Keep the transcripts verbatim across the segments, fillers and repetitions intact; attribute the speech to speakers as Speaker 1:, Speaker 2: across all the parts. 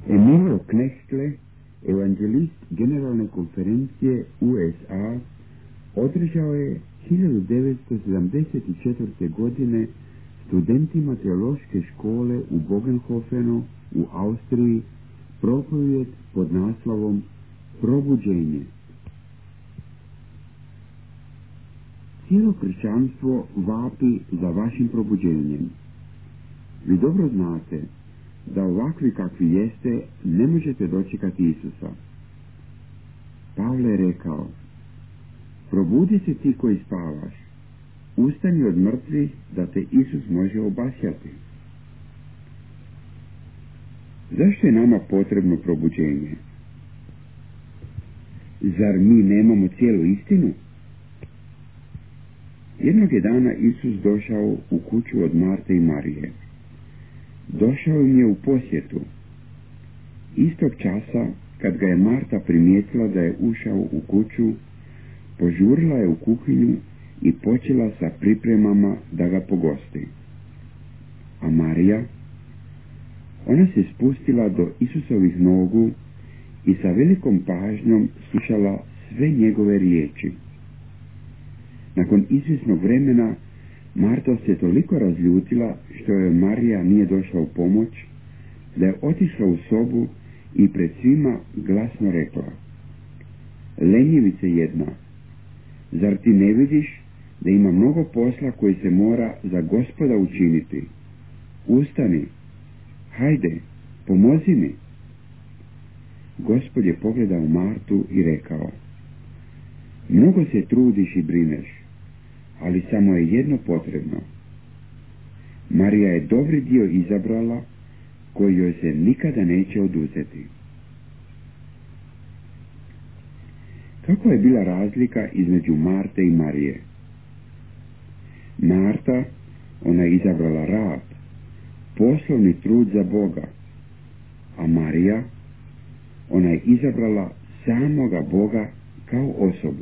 Speaker 1: Emilio Knechtle, evanđelist Generalne konferencije U S A, održao je hiljadu devetsto sedamdeset četvrte. godine studentima teološke škole u Bogenhofenu u Austriji propovijed pod naslovom Probuđenje. Cijelo kršćanstvo vapi za vašim probuđenjem. Vi dobro znate da ovakvi kakvi jeste ne možete dočekati Isusa. Pavle je rekao: probudi se ti koji spavaš, ustani od mrtvih da te Isus može obasjati. Zašto je nama potrebno probuđenje? Zar mi nemamo cijelu istinu? Jednog je dana Isus došao u kuću od Marte i Marije. Došao im je u posjetu. Istog časa, kad ga je Marta primijetila da je ušao u kuću, požurila je u kuhinju i počela sa pripremama da ga pogosti. A Marija, ona se spustila do Isusovih nogu i sa velikom pažnjom slušala sve njegove riječi. Nakon izvjesnog vremena Marta se toliko razljutila što joj Marija nije došla u pomoć, da je otišla u sobu i pred svima glasno rekla: lenjevice jedna, zar ti ne vidiš da ima mnogo posla koji se mora za Gospoda učiniti? Ustani, hajde, pomozi mi. Gospod je pogledao Martu i rekao: mnogo se trudiš i brineš, ali samo je jedno potrebno. Marija je dobri dio izabrala koji joj se nikada neće oduzeti. Kako je bila razlika između Marte i Marije? Marta, ona je izabrala rad, poslovni trud za Boga, a Marija, ona je izabrala samoga Boga kao osobu.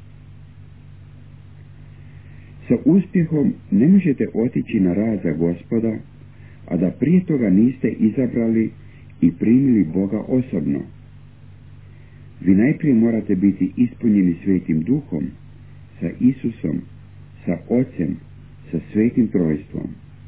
Speaker 1: Sa uspjehom ne možete otići na rad za Gospoda, a da prije toga niste izabrali i primili Boga osobno. Vi najprije morate biti ispunjeni Svetim Duhom, sa Isusom, sa Ocem, sa Svetim Trojstvom.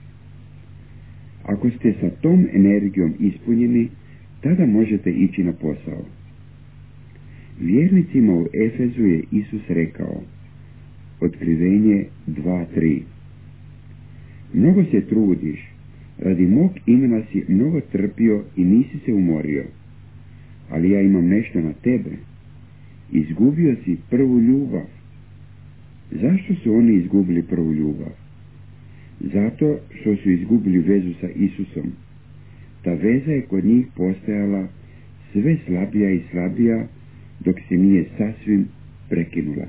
Speaker 1: Ako ste sa tom energijom ispunjeni, tada možete ići na posao. Vjernicima u Efezu je Isus rekao, Otkrivenje dva tri: mnogo se trudiš, radi mog imena si mnogo trpio i nisi se umorio, ali ja imam nešto na tebe. Izgubio si prvu ljubav. Zašto su oni izgubili prvu ljubav? Zato što su izgubili vezu sa Isusom. Ta veza je kod njih postajala sve slabija i slabija, dok se nije sasvim prekinula.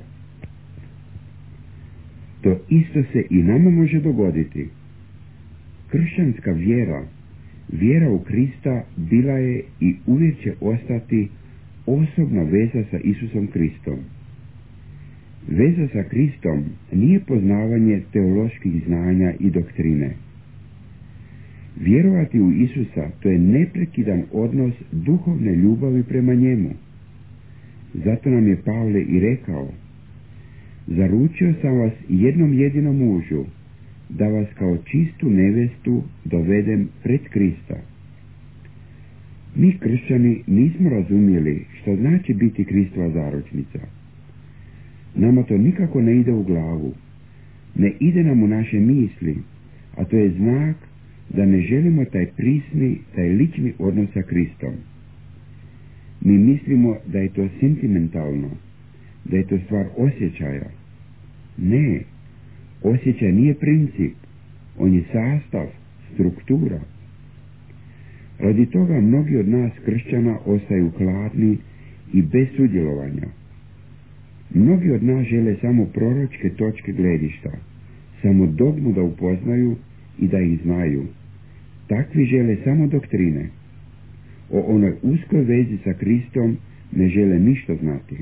Speaker 1: To isto se i nama može dogoditi. Kršćanska vjera, vjera u Krista, bila je i uvijek će ostati osobna veza sa Isusom Kristom. Veza sa Kristom nije poznavanje teoloških znanja i doktrine. Vjerovati u Isusa, to je neprekidan odnos duhovne ljubavi prema njemu. Zato nam je Pavle i rekao: zaručio sam vas jednom jedinom mužu, da vas kao čistu nevestu dovedem pred Krista. Mi kršćani nismo razumjeli što znači biti Kristova zaručnica. Nama to nikako ne ide u glavu, ne ide nam u naše misli, a to je znak da ne želimo taj prisni, taj lični odnos sa Kristom. Mi mislimo da je to sentimentalno, da je to stvar osjećaja. Ne, osjećaj nije princip, on je sastav, struktura. Radi toga mnogi od nas kršćana ostaju hladni i bez sudjelovanja. Mnogi od nas žele samo proročke točke gledišta, samo dogmu da upoznaju i da ih znaju. Takvi žele samo doktrine. O onoj uskoj vezi sa Kristom ne žele ništa znati.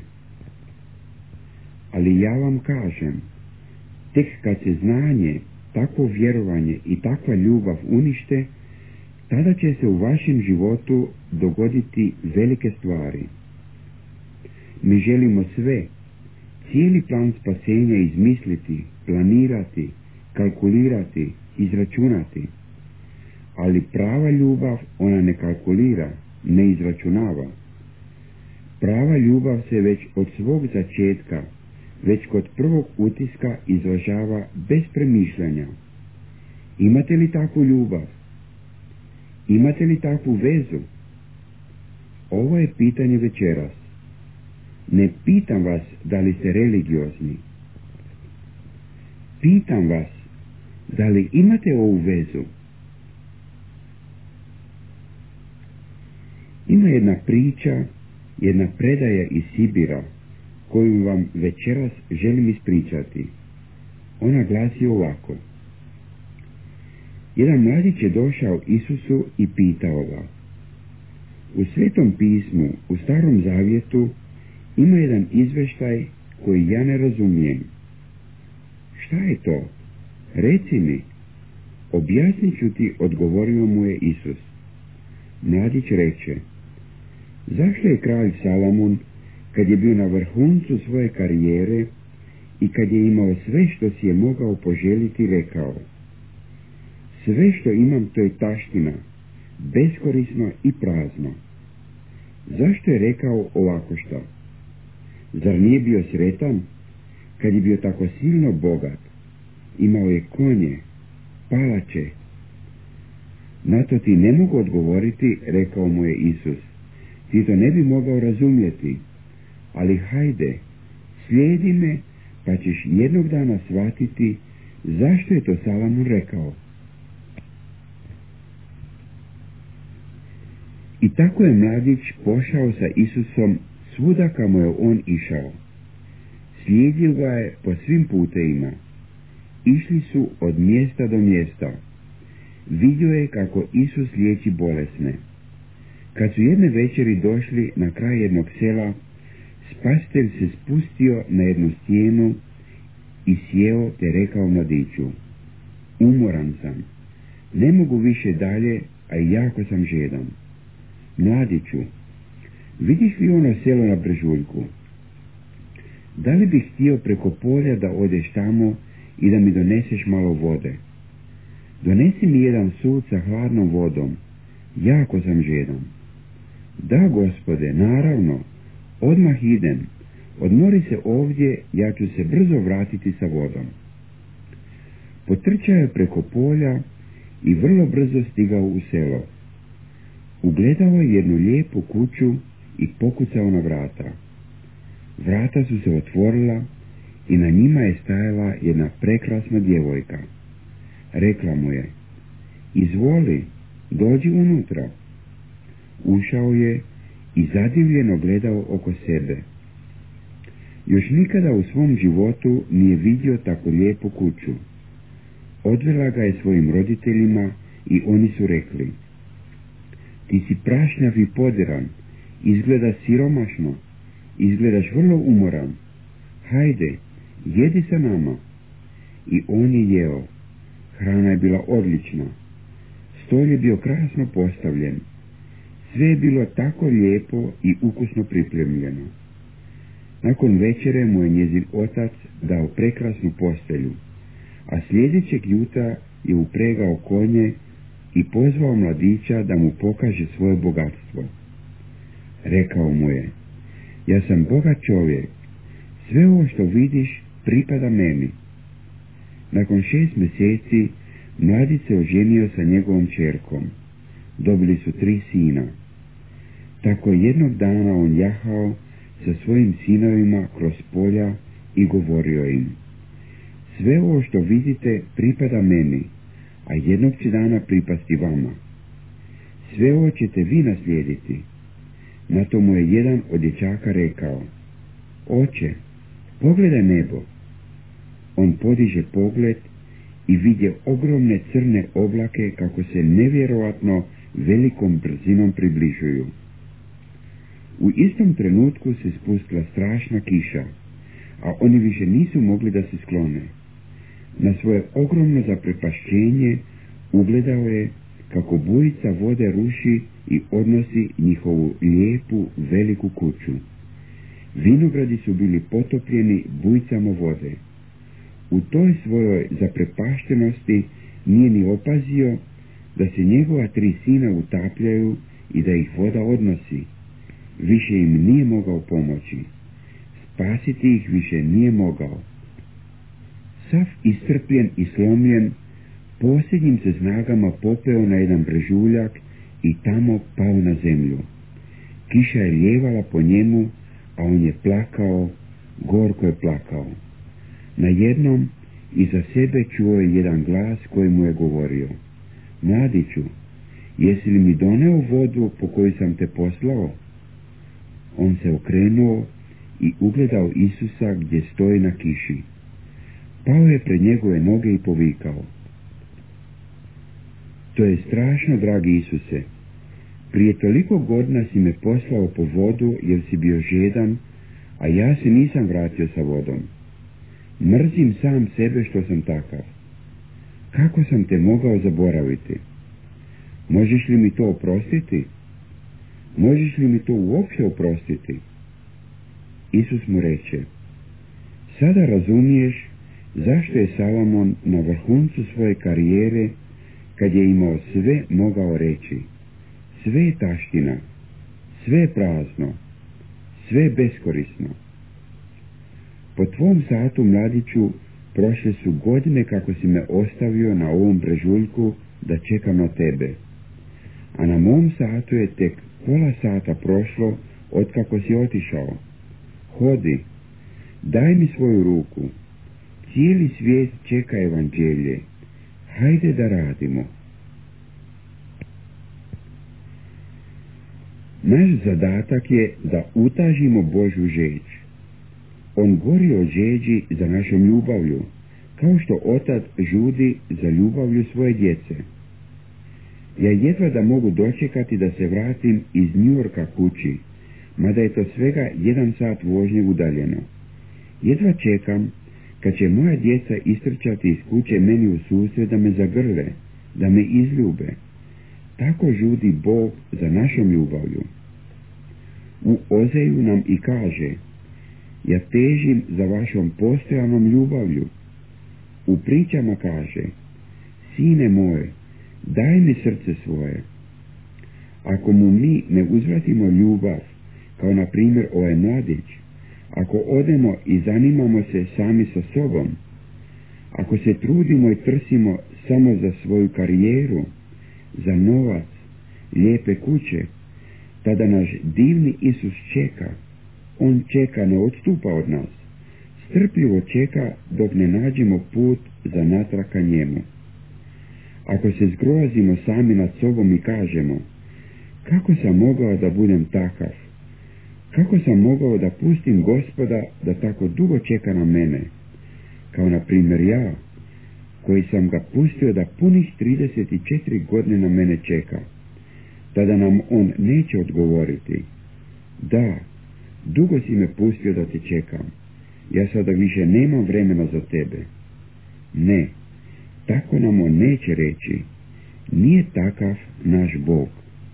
Speaker 1: Ali ja vam kažem, tek kad se znanje, takvo vjerovanje i takva ljubav unište, tada će se u vašem životu dogoditi velike stvari. Mi želimo sve, cijeli plan spasenja izmisliti, planirati, kalkulirati, izračunati. Ali prava ljubav, ona ne kalkulira, ne izračunava. Prava ljubav se već od svog začetka, već kod prvog utiska izražava bez premišljanja. Imate li takvu ljubav? Imate li takvu vezu? Ovo je pitanje večeras. Ne pitam vas da li ste religiozni. Pitam vas da li imate ovu vezu. Ima jedna priča, jedna predaja iz Sibira, koju vam večeras želim ispričati. Ona glasi ovako. Jedan mladić je došao Isusu i pitao ga. U Svetom pismu, u Starom zavjetu, ima jedan izveštaj koji ja ne razumijem. Šta je to? Reci mi. Objasnit ću ti, odgovorio mu je Isus. Mladić reče, zašto je kralj Salomon, kad je bio na vrhuncu svoje karijere i kad je imao sve što si je mogao poželiti, rekao, sve što imam to je taština, beskorisno i prazno. Zašto je rekao ovako što? Zar nije bio sretan, kad je bio tako silno bogat? Imao je konje, palače. Na to ti ne mogu odgovoriti, rekao mu je Isus. Ti to ne bi mogao razumjeti, ali hajde, slijedi me, pa ćeš jednog dana shvatiti zašto je to Salomon rekao. I tako je mladić pošao sa Isusom svuda kamo je on išao. Slijedio ga je po svim putevima. Išli su od mjesta do mjesta. Vidio je kako Isus liječi bolesne. Kad su jedne večeri došli na kraj jednog sela, spasitelj se spustio na jednu stijenu i sjeo te rekao mladiću, umoran sam, ne mogu više dalje, a jako sam žedan. Mladiću, vidiš li ono selo na brežuljku? Da li bih htio preko polja da odeš tamo i da mi doneseš malo vode? Donesi mi jedan sud sa hladnom vodom, jako sam žedan. Da, Gospode, naravno, odmah idem, odmori se ovdje, ja ću se brzo vratiti sa vodom. Potrčao je preko polja i vrlo brzo stigao u selo. Ugledao je jednu lijepu kuću i pokucao na vrata. Vrata su se otvorila i na njima je stajala jedna prekrasna djevojka. Rekla mu je, izvoli, dođi unutra. Ušao je i zadivljeno gledao oko sebe. Još nikada u svom životu nije vidio tako lijepu kuću. Odvela ga je svojim roditeljima i oni su rekli, ti si prašnjav i podiran, izgledaš siromašno, izgledaš vrlo umoran. Hajde, jedi sa nama. I on je jeo. Hrana je bila odlična. Stol je bio krasno postavljen. Sve je bilo tako lijepo i ukusno pripremljeno. Nakon večere mu je njezin otac dao prekrasnu postelju, a sljedećeg jutra je upregao konje i pozvao mladića da mu pokaže svoje bogatstvo. Rekao mu je, ja sam bogat čovjek, sve ovo što vidiš pripada meni. Nakon šest mjeseci mladić se oženio sa njegovom ćerkom. Dobili su tri sina. Tako jednog dana on jahao sa svojim sinovima kroz polja i govorio im, sve ovo što vidite pripada meni, a jednog će dana pripasti vama. Sve ovo ćete vi naslijediti. Na to mu je jedan od dječaka rekao, oče, pogledaj nebo. On podiže pogled i vidje ogromne crne oblake kako se nevjerojatno velikom brzinom približuju. U istom trenutku se spustila strašna kiša, a oni više nisu mogli da se sklone. Na svoje ogromno zaprepašćenje ugledao je kako bujica vode ruši i odnosi njihovu lijepu veliku kuću. Vinogradi su bili potopljeni bujicama vode. U toj svojoj zaprepaštenosti nije ni opazio da se njegova tri sina utapljaju i da ih voda odnosi. Više im nije mogao pomoći. Spasiti ih više nije mogao. Sav iscrpljen i slomljen, posljednjim se snagama popeo na jedan brežuljak i tamo pao na zemlju. Kiša je ljevala po njemu, a on je plakao, gorko je plakao. Najednom iza sebe čuo je jedan glas koji mu je govorio: Mladiću, jesi li mi doneo vodu po koju sam te poslao? On se okrenuo i ugledao Isusa gdje stoji na kiši. Pao je pred njegove noge i povikao: To je strašno, dragi Isuse. Prije toliko godina si me poslao po vodu jer si bio žedan, a ja se nisam vratio sa vodom. Mrzim sam sebe što sam takav. Kako sam te mogao zaboraviti? Možeš li mi to oprostiti? Možeš li mi to uopće oprostiti? Isus mu reče: Sada razumiješ zašto je Salomon na vrhuncu svoje karijere, kad je imao sve, mogao reći: Sve je taština, sve je prazno, sve je beskorisno. Po tvom satu, mladiću, prošle su godine kako si me ostavio na ovom brežuljku da čekam na tebe. A na mom satu je tek pola sata prošlo otkako si otišao. Hodi, daj mi svoju ruku. Cijeli svijet čeka evanđelje. Hajde da radimo. Naš zadatak je da utažimo Božju žeđ. On gori od žeđi za našom ljubavlju, kao što otac žudi za ljubavlju svoje djece. Ja jedva da mogu dočekati da se vratim iz Njujorka kući, mada je to svega jedan sat vožnje udaljeno. Jedva čekam kad će moja djeca istrčati iz kuće meni u susret da me zagrle, da me izljube. Tako žudi Bog za našom ljubavlju. U Ozeju nam i kaže: Ja težim za vašom postojanom ljubavlju. U pričama kaže: Sine moje, daj mi srce svoje. Ako mu mi ne uzvratimo ljubav, kao na primjer ovaj mladić, ako odemo i zanimamo se sami sa sobom, ako se trudimo i trsimo samo za svoju karijeru, za novac, lijepe kuće, tada naš divni Isus čeka. On čeka, ne odstupa od nas. Strpljivo čeka dok ne nađemo put za natrag ka njemu. Ako se zgrozimo sami nad sobom i kažemo: Kako sam mogao da budem takav? Kako sam mogao da pustim Gospoda da tako dugo čeka na mene? Kao na primjer ja, koji sam ga pustio da punih trideset četiri godine na mene čeka. Tada nam on neće odgovoriti: Da, dugo si me pustio da te čekam. Ja sada više nemam vremena za tebe. Ne, tako nam on neće reći. Nije takav naš Bog.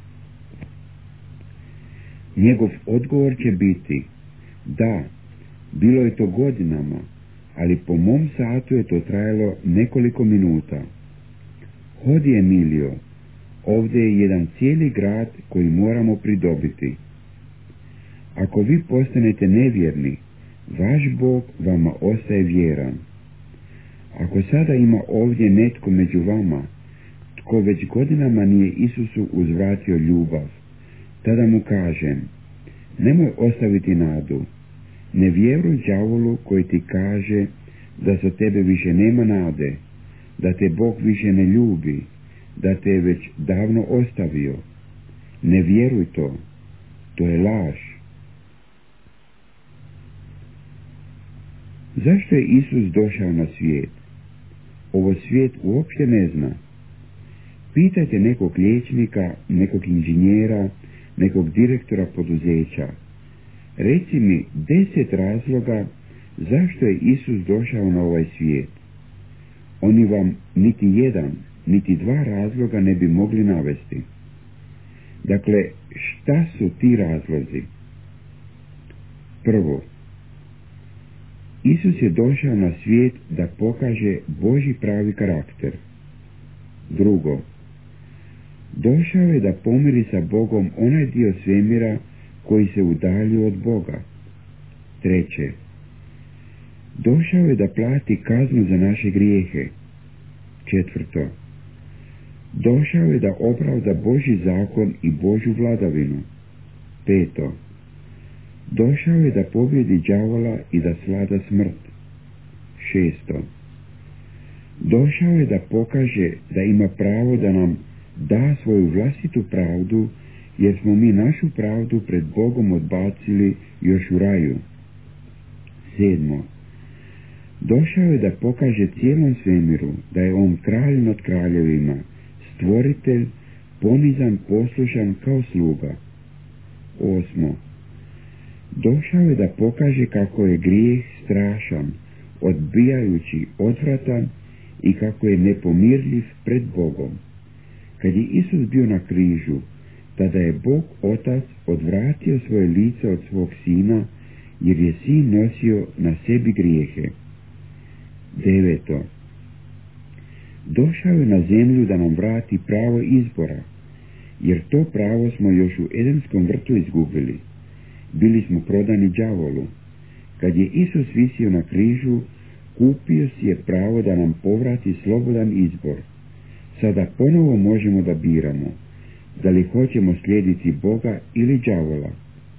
Speaker 1: Njegov odgovor će biti: Da, bilo je to godinama, ali po mom satu je to trajalo nekoliko minuta. Hodi, Emilio, ovdje je jedan cijeli grad koji moramo pridobiti. Ako vi postanete nevjerni, vaš Bog vama ostaje vjeran. Ako sada ima ovdje netko među vama, tko već godinama nije Isusu uzvratio ljubav, tada mu kažem: Nemoj ostaviti nadu. Ne vjeruj đavolu koji ti kaže da za tebe više nema nade, da te Bog više ne ljubi, da te je već davno ostavio. Ne vjeruj to. To je laž. Zašto je Isus došao na svijet? Ovo svijet uopće ne zna. Pitajte nekog liječnika, nekog inženjera, nekog direktora poduzeća. Reci mi deset razloga zašto je Isus došao na ovaj svijet. Oni vam niti jedan niti dva razloga ne bi mogli navesti. Dakle, šta su ti razlozi? Prvo, Isus je došao na svijet da pokaže Božji pravi karakter. Drugo, došao je da pomiri sa Bogom onaj dio svemira koji se udaljio od Boga. Treće, došao je da plati kaznu za naše grijehe. Četvrto, došao je da opravda Božji zakon i Božju vladavinu. Peto, došao je da pobjedi đavola i da svlada smrt. Šesto, došao je da pokaže da ima pravo da nam da svoju vlastitu pravdu, jer smo mi našu pravdu pred Bogom odbacili još u raju. Sedmo, došao je da pokaže cijelom svemiru da je on kralj nad kraljevima, stvoritelj, ponizan, poslušan kao sluga. Osmo, došao je da pokaže kako je grijeh strašan, odbijajući, odvratan i kako je nepomirljiv pred Bogom. Kad je Isus bio na križu, tada je Bog Otac odvratio svoje lice od svog sina, jer je sin nosio na sebi grijehe. Deveto, došao je na zemlju da nam vrati pravo izbora, jer to pravo smo još u Edenskom vrtu izgubili. Bili smo prodani đavolu. Kad je Isus visio na križu, kupio si je pravo da nam povrati slobodan izbor. Sada ponovo možemo da biramo, da li hoćemo slijediti Boga ili đavola.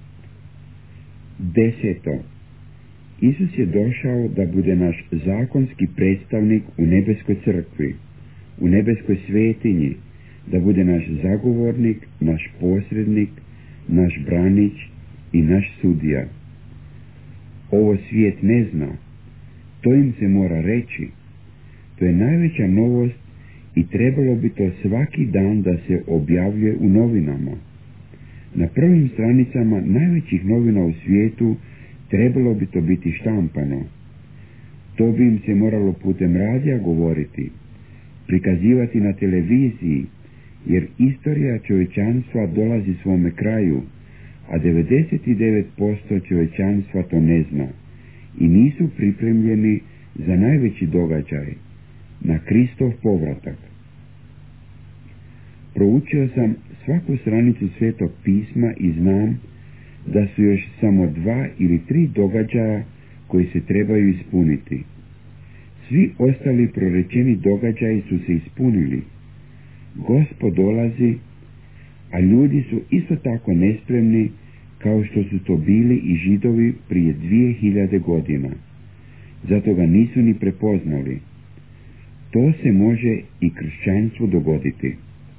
Speaker 1: Deseto, Isus je došao da bude naš zakonski predstavnik u nebeskoj crkvi, u nebeskoj svetinji, da bude naš zagovornik, naš posrednik, naš branič i naš sudija. Ovo svijet ne zna, to im se mora reći. To je najveća novost i trebalo bi to svaki dan da se objavljuje u novinama. Na prvim stranicama najvećih novina u svijetu trebalo bi to biti štampano. To bi im se moralo putem radija govoriti, prikazivati na televiziji, jer istorija čovječanstva dolazi svome kraju, a devedeset devet posto čovječanstva to ne zna i nisu pripremljeni za najveći događaj, na Kristov povratak. Proučio sam svaku stranicu Svetog pisma i znam da su još samo dva ili tri događaja koji se trebaju ispuniti. Svi ostali prorečeni događaji su se ispunili. Gospod dolazi, a ljudi su isto tako nespremni kao što su to bili i Židovi prije dvije hiljade godina. Zato ga nisu ni prepoznali. To se može i kršćanstvu dogoditi.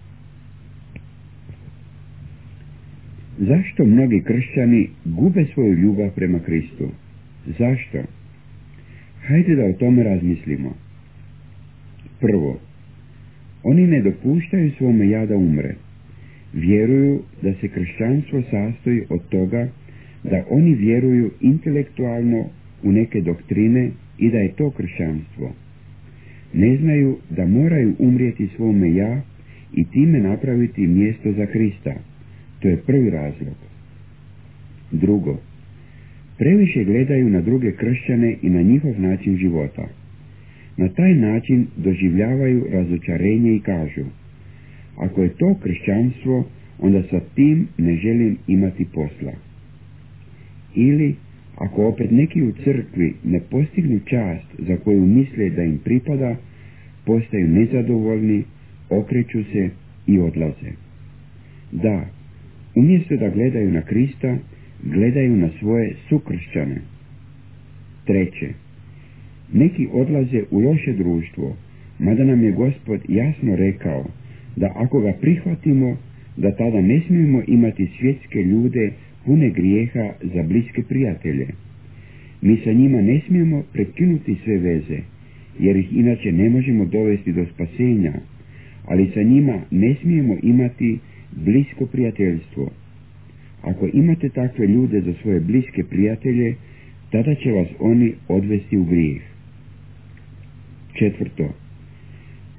Speaker 1: Zašto mnogi kršćani gube svoju ljubav prema Kristu? Zašto? Hajde da o tome razmislimo. Prvo, oni ne dopuštaju svome ja da umre. Vjeruju da se kršćanstvo sastoji od toga da oni vjeruju intelektualno u neke doktrine i da je to kršćanstvo. Ne znaju da moraju umrijeti svome ja i time napraviti mjesto za Krista. To je prvi razlog. Drugo, previše gledaju na druge kršćane i na njihov način života. Na taj način doživljavaju razočarenje i kažu: ako je to kršćanstvo, onda sa tim ne želim imati posla. Ili, ako opet neki u crkvi ne postignu čast za koju misle da im pripada, postaju nezadovoljni, okreću se i odlaze. Da, umjesto da gledaju na Krista, gledaju na svoje sukršćane. Treće, neki odlaze u loše društvo, mada nam je Gospod jasno rekao da ako ga prihvatimo, da tada ne smijemo imati svjetske ljude pune grijeha za bliske prijatelje. Mi sa njima ne smijemo prekinuti sve veze, jer ih inače ne možemo dovesti do spasenja, ali sa njima ne smijemo imati blisko prijateljstvo. Ako imate takve ljude za svoje bliske prijatelje, tada će vas oni odvesti u grijeh. Četvrto,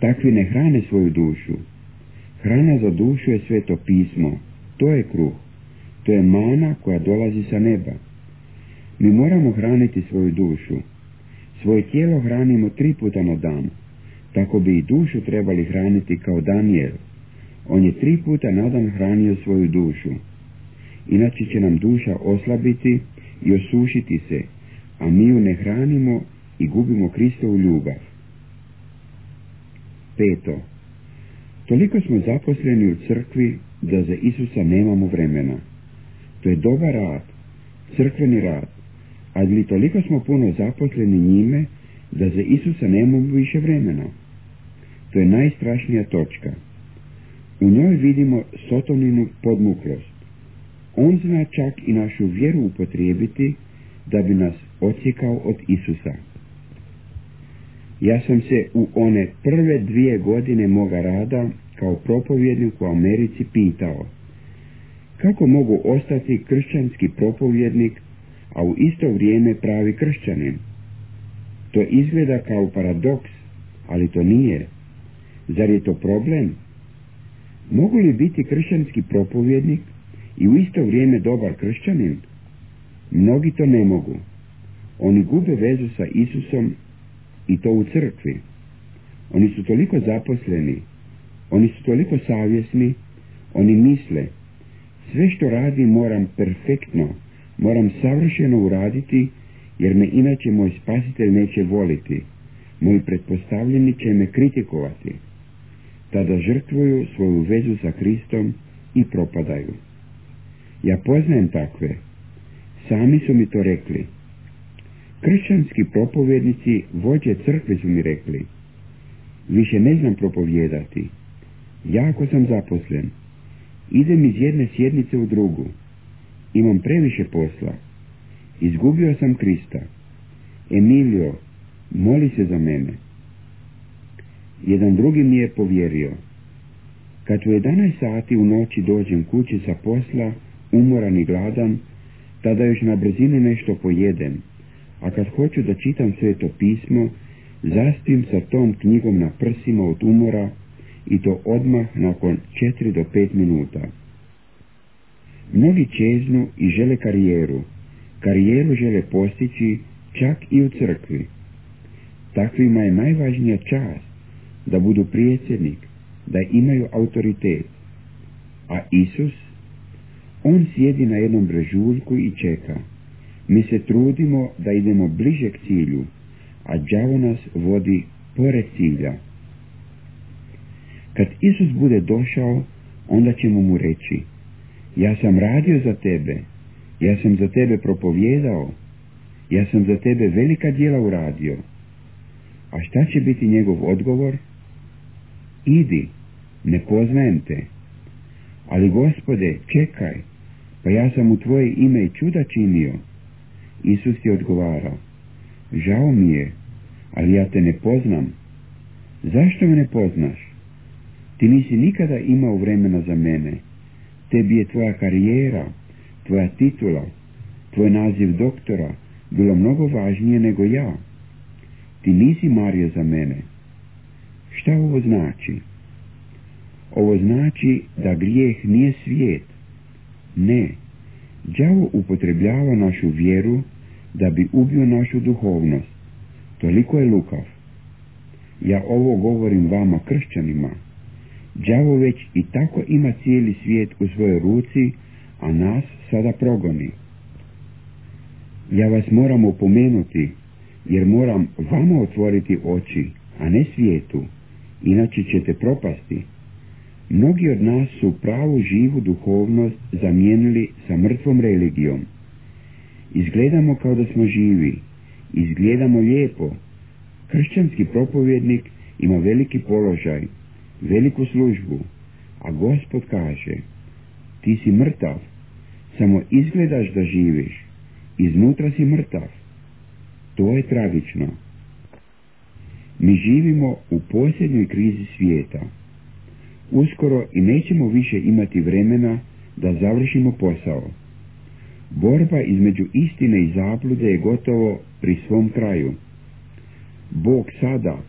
Speaker 1: Takvi ne hrane svoju dušu. Hrana za dušu je Sveto pismo. To je kruh. To je mana koja dolazi sa neba. Mi moramo hraniti svoju dušu. Svoje tijelo hranimo tri puta na dan. Tako bi i dušu trebali hraniti kao Danijel. On je tri puta na dan hranio svoju dušu. Inače će nam duša oslabiti i osušiti se, a mi ju ne hranimo i gubimo Kristovu ljubav. Peto. Toliko smo zaposleni u crkvi da za Isusa nemamo vremena. To je dobar rad, crkveni rad, ali toliko smo puno zaposleni njime da za Isusa nemamo više vremena. To je najstrašnija točka. U njoj vidimo Sotoninu podmuklost. On zna čak i našu vjeru upotrijebiti da bi nas odsjekao od Isusa. Ja sam se u one prve dvije godine moga rada kao propovjednik u Americi pitao kako mogu ostati kršćanski propovjednik, a u isto vrijeme pravi kršćanin. To izgleda kao paradoks, ali to nije. Zar je to problem? Mogu li biti kršćanski propovjednik i u isto vrijeme dobar kršćanin? Mnogi to ne mogu. Oni gube vezu sa Isusom i to u crkvi. Oni su toliko zaposleni, oni su toliko savjesni, oni misle, sve što radim moram perfektno, moram savršeno uraditi, jer me inače moj spasitelj neće voliti, moji pretpostavljeni će me kritikovati. Tada žrtvuju svoju vezu sa Kristom i propadaju. Ja poznajem takve. Sami su mi to rekli. Kršćanski propovjednici, vođe crkve su mi rekli, više ne znam propovijedati. Jako sam zaposlen. Idem iz jedne sjednice u drugu. Imam previše posla. Izgubio sam Krista. Emilio, moli se za mene. Jedan drugi mi je povjerio. Kad u jedanaest sati u noći dođem kući sa posla, umoran i gladan, tada još na brzinu nešto pojedem, a kad hoću da čitam Sveto pismo, zaspim sa tom knjigom na prsima od umora i to odmah nakon četiri do pet minuta. Mnogi čeznu i žele karijeru. Karijeru žele postići čak i u crkvi. Takvima je najvažnija čast da budu predsjednik, da imaju autoritet. A Isus, on sjedi na jednom brežuljku i čeka. Mi se trudimo da idemo bliže k cilju, a đavo nas vodi pored cilja. Kad Isus bude došao, onda ćemo mu reći, ja sam radio za tebe, ja sam za tebe propovijedao, ja sam za tebe velika djela uradio. A šta će biti njegov odgovor? Idi, ne poznajem te. Ali Gospode, čekaj, pa ja sam u tvoje ime i čuda činio. Isus je odgovarao, žao mi je, ali ja te ne poznam. Zašto me ne poznaš? Ti nisi nikada imao vremena za mene. Tebi je tvoja karijera, tvoja titula, tvoj naziv doktora bilo mnogo važnije nego ja. Ti nisi mario za mene. Šta ovo znači? Ovo znači da grijeh nije svijet. Ne. Đavo upotrebljava našu vjeru da bi ubio našu duhovnost. Toliko je lukav. Ja ovo govorim vama kršćanima. Đavo već i tako ima cijeli svijet u svojoj ruci, a nas sada progoni. Ja vas moram opomenuti, jer moram vama otvoriti oči, a ne svijetu, inače ćete propasti. Mnogi od nas su pravu živu duhovnost zamijenili sa mrtvom religijom. Izgledamo kao da smo živi, izgledamo lijepo. Kršćanski propovjednik ima veliki položaj, veliku službu, a Gospod kaže, ti si mrtav, samo izgledaš da živiš, iznutra si mrtav. To je tragično. Mi živimo u posljednjoj krizi svijeta. Uskoro i nećemo više imati vremena da završimo posao. Borba između istine i zablude je gotovo pri svom kraju. Bog sada,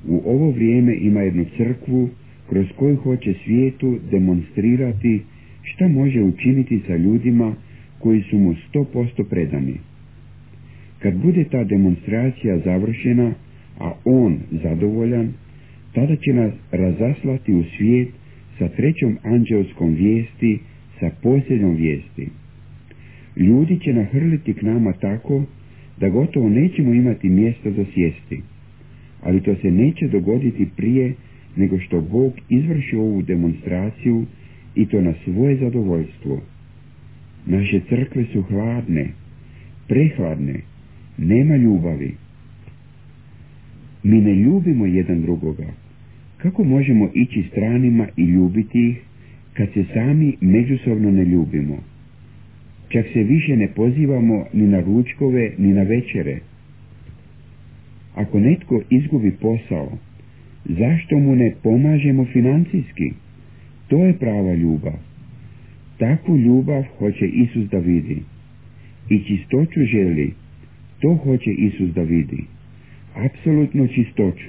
Speaker 1: u ovo vrijeme ima jednu crkvu kroz koju hoće svijetu demonstrirati šta može učiniti sa ljudima koji su mu sto posto predani. Kad bude ta demonstracija završena, a on zadovoljan, tada će nas razaslati u svijet sa trećom anđelskom vijesti, sa posljednjom vijesti. Ljudi će nahrliti k nama tako da gotovo nećemo imati mjesta za sjesti, ali to se neće dogoditi prije nego što Bog izvrši ovu demonstraciju i to na svoje zadovoljstvo. Naše crkve su hladne, prehladne, nema ljubavi. Mi ne ljubimo jedan drugoga. Kako možemo ići stranima i ljubiti ih kad se sami međusobno ne ljubimo? Čak se više ne pozivamo ni na ručkove ni na večere. Ako netko izgubi posao, zašto mu ne pomažemo financijski? To je prava ljubav. Takvu ljubav hoće Isus da vidi. I čistoću želi, to hoće Isus da vidi. Apsolutno čistoću.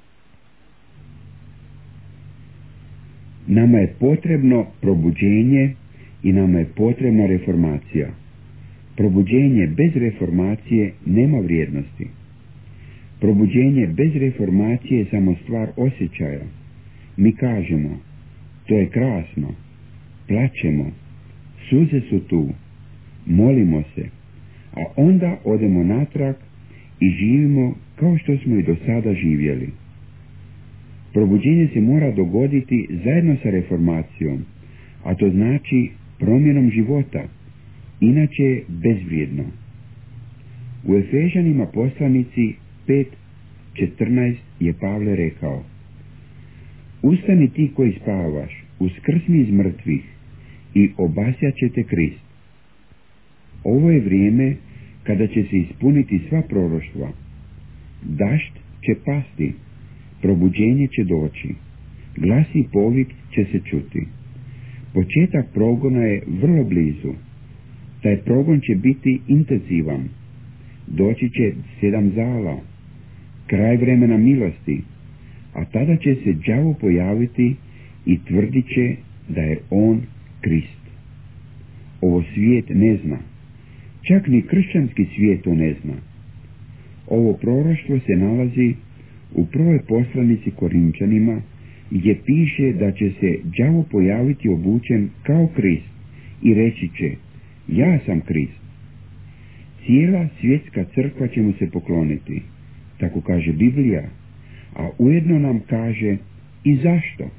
Speaker 1: Nama je potrebno probuđenje i nama je potrebna reformacija. Probuđenje bez reformacije nema vrijednosti. Probuđenje bez reformacije je samo stvar osjećaja. Mi kažemo, to je krasno, plačemo, suze su tu, molimo se, a onda odemo natrag i živimo kao što smo i do sada živjeli. Probuđenje se mora dogoditi zajedno sa reformacijom, a to znači promjenom života, inače je bezvrijedno. U Efežanima poslanici pet četrnaest je Pavle rekao: Ustani ti koji spavaš, uskrsni iz mrtvih i obasjat ćete Krist. Ovo je vrijeme kada će se ispuniti sva proroštva. Dašt će pasti, probuđenje će doći, glas i povik će se čuti. Početak progona je vrlo blizu. Taj progon će biti intenzivan. Doći će sedam zala, kraj vremena milosti, a tada će se đavo pojaviti i tvrdit će da je on Krist. Ovo svijet ne zna. Čak ni kršćanski svijet to ne zna. Ovo proroštvo se nalazi u prvoj poslanici Korinčanima, gdje piše da će se đavo pojaviti obučen kao Krist i reći će: ja sam Krist. Cijela svjetska crkva će mu se pokloniti, tako kaže Biblija, a ujedno nam kaže i zašto.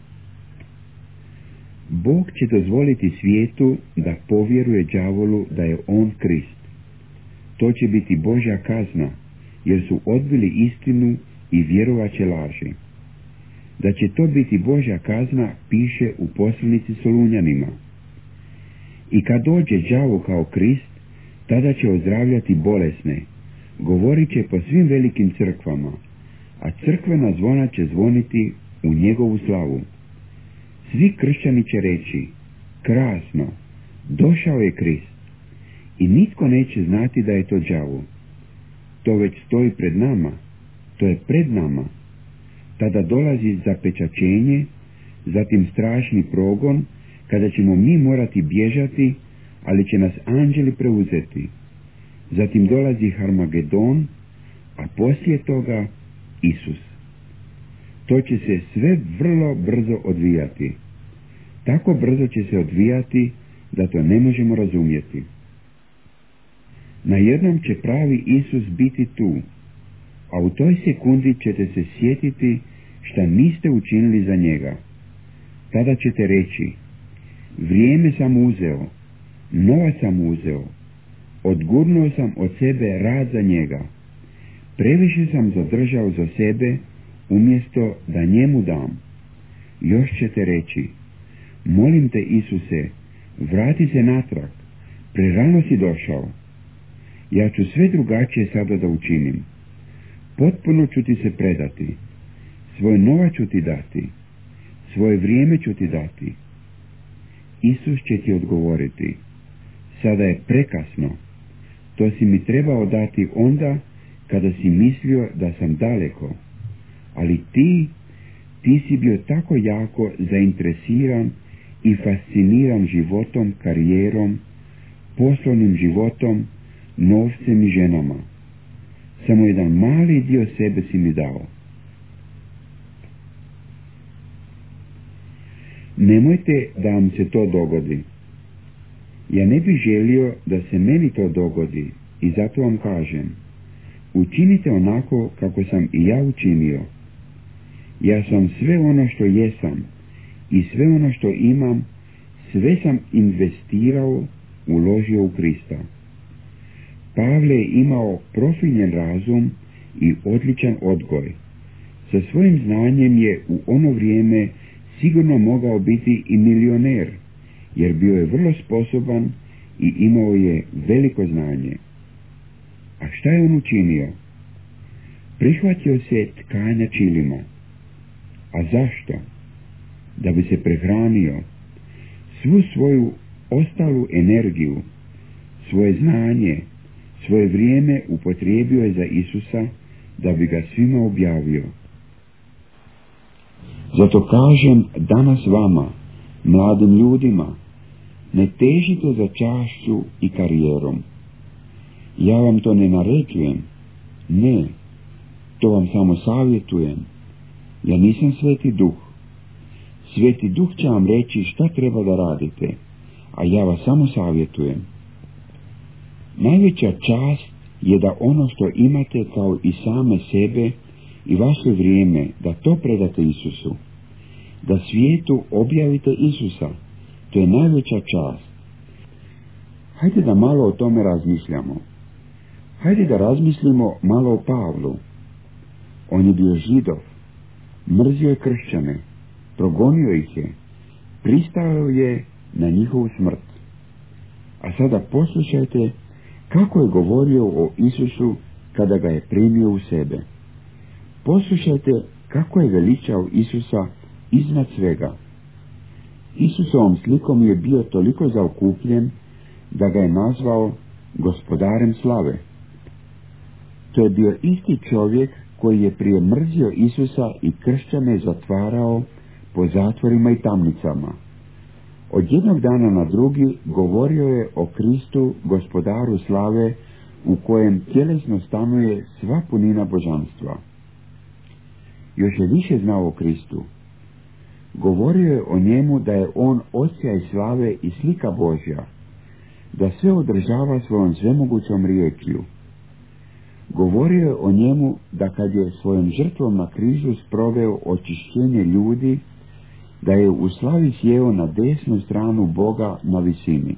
Speaker 1: Bog će dozvoliti svijetu da povjeruje đavolu da je on Krist. To će biti Božja kazna, jer su odbili istinu i vjerovaće laži. Da će to biti Božja kazna piše u poslanici Solunjanima. I kad dođe đavo kao Krist, tada će ozdravljati bolesne, govorit će po svim velikim crkvama, a crkvena zvona će zvoniti u njegovu slavu. Svi kršćani će reći: krasno, došao je Krist. I nitko neće znati da je to đavo. To već stoji pred nama, to je pred nama. Tada dolazi zapečaćenje, zatim strašni progon, kada ćemo mi morati bježati, ali će nas anđeli preuzeti. Zatim dolazi Harmagedon, a poslije toga Isus. To će se sve vrlo brzo odvijati. Tako brzo će se odvijati da to ne možemo razumjeti. Na jednom će pravi Isus biti tu, a u toj sekundi ćete se sjetiti šta niste učinili za njega. Tada ćete reći: vrijeme sam uzeo, novac sam uzeo, odgurnuo sam od sebe rad za njega, previše sam zadržao za sebe umjesto da njemu dam. Još ćete reći: molim te Isuse, vrati se natrag, prerano si došao. Ja ću sve drugačije sada da učinim. Potpuno ću ti se predati, svoj novac ću ti dati, svoje vrijeme ću ti dati. Isus će ti odgovoriti: sada je prekasno, to si mi trebao dati onda kada si mislio da sam daleko, ali ti, ti si bio tako jako zainteresiran i fasciniran životom, karijerom, poslovnim životom, novcem i ženama. Samo jedan mali dio sebe si mi dao. Nemojte da vam se to dogodi. Ja ne bih želio da se meni to dogodi i zato vam kažem, učinite onako kako sam i ja učinio. Ja sam sve ono što jesam i sve ono što imam, sve sam investirao, uložio u Krista. Pavle je imao profiljen razum i odličan odgoj. Sa svojim znanjem je u ono vrijeme sigurno mogao biti i milioner, jer bio je vrlo sposoban i imao je veliko znanje. A šta je on učinio? Prihvatio se tkanja čilima. A zašto? Da bi se prehranio. Svu svoju ostalu energiju, svoje znanje, svoje vrijeme upotrijebio je za Isusa, da bi ga svima objavio. Zato kažem danas vama, mladim ljudima, ne težite za čašću i karijerom. Ja vam to ne naređujem, ne, to vam samo savjetujem. Ja nisam Sveti Duh. Sveti Duh će vam reći šta treba da radite, a ja vas samo savjetujem. Najveća čast je da ono što imate kao i same sebe i vaše vrijeme, da to predate Isusu. Da svijetu objavite Isusa, to je najveća čast. Hajde da malo o tome razmišljamo. Hajde da razmislimo malo o Pavlu. On je bio Židov, mrzio je kršćane, progonio ih je, pristao je na njihovu smrt. A sada poslušajte kako je govorio o Isusu kada ga je primio u sebe. Poslušajte kako je veličao Isusa iznad svega. Isusovom slikom je bio toliko zaokupljen da ga je nazvao gospodarem slave. To je bio isti čovjek koji je prije mrzio Isusa i kršćane zatvarao po zatvorima i tamnicama. Od jednog dana na drugi govorio je o Kristu, gospodaru slave, u kojem tjelesno stanuje sva punina božanstva. Još je više znao o Kristu. Govorio je o njemu da je on osjaj slave i slika Božja, da sve održava svojom svemogućom riječju. Govorio je o njemu da kad je svojom žrtvom na križu sproveo očišćenje ljudi, da je u slavi sjeo na desnu stranu Boga na visini.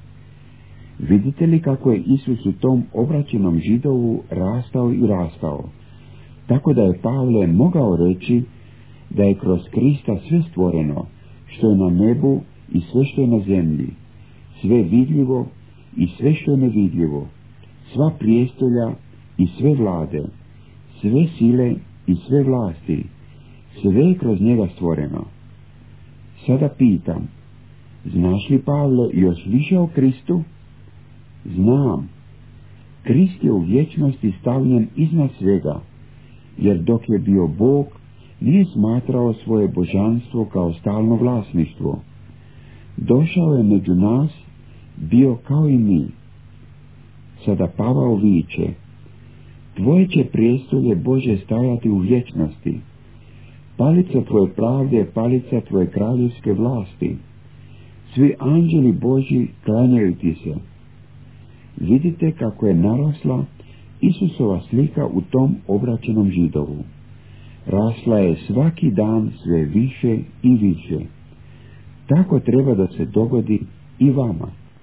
Speaker 1: Vidite li kako je Isus u tom obraćenom Židovu rastao i rastao, tako da je Pavle mogao reći da je kroz Krista sve stvoreno, što je na nebu i sve što je na zemlji, sve vidljivo i sve što je nevidljivo, sva prijestolja i sve vlade, sve sile i sve vlasti, sve je kroz njega stvoreno. Sada pitam, znaš li, Pavle, još više o Kristu? Znam. Krist je u vječnosti stavljen iznad svega, jer dok je bio Bog, nije smatrao svoje božanstvo kao stalno vlasništvo. Došao je među nas, bio kao i mi. Sada Pavao viče, tvoje će prijestolje, Bože, stajati u vječnosti. Palica tvoje pravde je palica tvoje kraljevske vlasti. Svi anđeli Božji klanjaju ti se. Vidite kako je narasla Isusova slika u tom obraćenom Židovu. Rasla je svaki dan sve više i više. Tako treba da se dogodi i vama.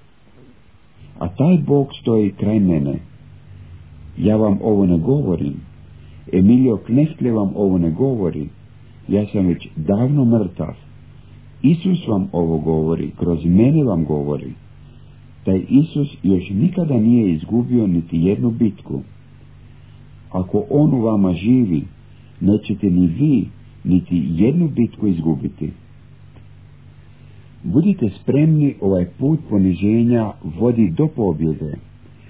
Speaker 1: A taj Bog stoji kraj mene. Ja vam ovo ne govorim. Emilio Kneftle vam ovo ne govori. Ja sam već davno mrtav. Isus vam ovo govori, kroz mene vam govori. Taj Isus još nikada nije izgubio niti jednu bitku. Ako on u vama živi, nećete ni vi niti jednu bitku izgubiti. Budite spremni, ovaj put poniženja vodi do pobjede.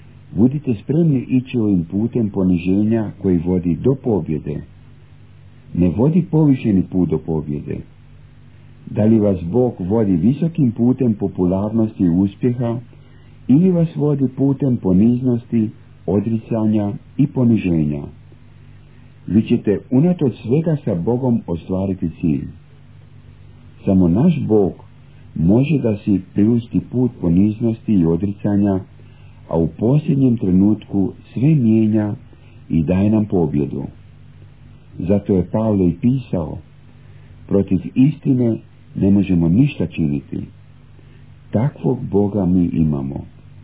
Speaker 1: Budite spremni ići ovim putem poniženja koji vodi do pobjede. ne vodi povišeni put do pobjede? Da li vas Bog vodi visokim putem popularnosti i uspjeha, ili vas vodi putem poniznosti, odricanja i poniženja? Vi ćete unatoč svega sa Bogom ostvariti cilj. Samo naš Bog može da si priušti put poniznosti i odricanja, a u posljednjem trenutku sve mijenja i daje nam pobjedu. Zato je Pavle i pisao: protiv istine ne možemo ništa činiti. Takvog Boga mi imamo.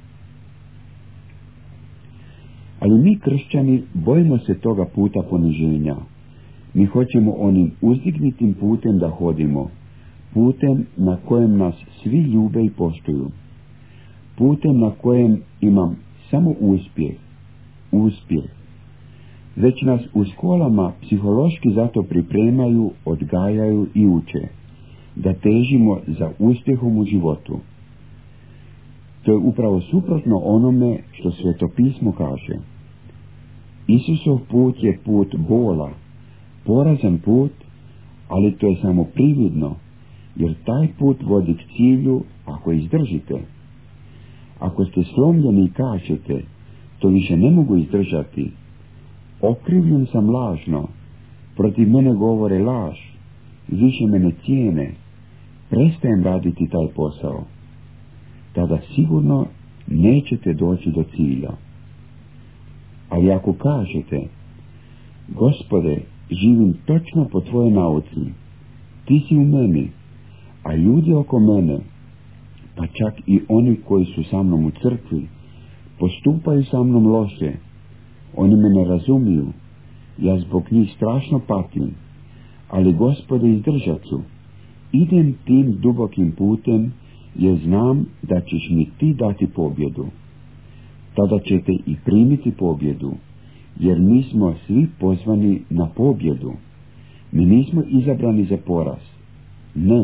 Speaker 1: Ali mi kršćani bojimo se toga puta poniženja. Mi hoćemo onim uzdignutim putem da hodimo, putem na kojem nas svi ljube i poštuju, putem na kojem imam samo uspjeh, uspjeh. Već nas u školama psihološki zato pripremaju, odgajaju i uče, da težimo za uspjehom u životu. To je upravo suprotno onome što Sveto pismo kaže. Isusov put je put bola, porazan put, ali to je samo prividno, jer taj put vodi k cilju ako izdržite. Ako ste slomljeni i kažete, to više ne mogu izdržati, okrivljen sam lažno, protiv mene govore laž, više me ne cijene, prestajem raditi taj posao, tada sigurno nećete doći do cilja. Ali ako kažete: Gospode, živim točno po tvojoj nauci, ti si u meni, a ljudi oko mene, pa čak i oni koji su sa mnom u crkvi, postupaju sa mnom loše, oni me ne razumiju, ja zbog njih strašno patim, ali Gospode, izdržat ću, idem tim dubokim putem, jer znam da ćeš mi ti dati pobjedu. Tada ćete i primiti pobjedu, jer mi smo svi pozvani na pobjedu. Mi nismo izabrani za poraz. Ne.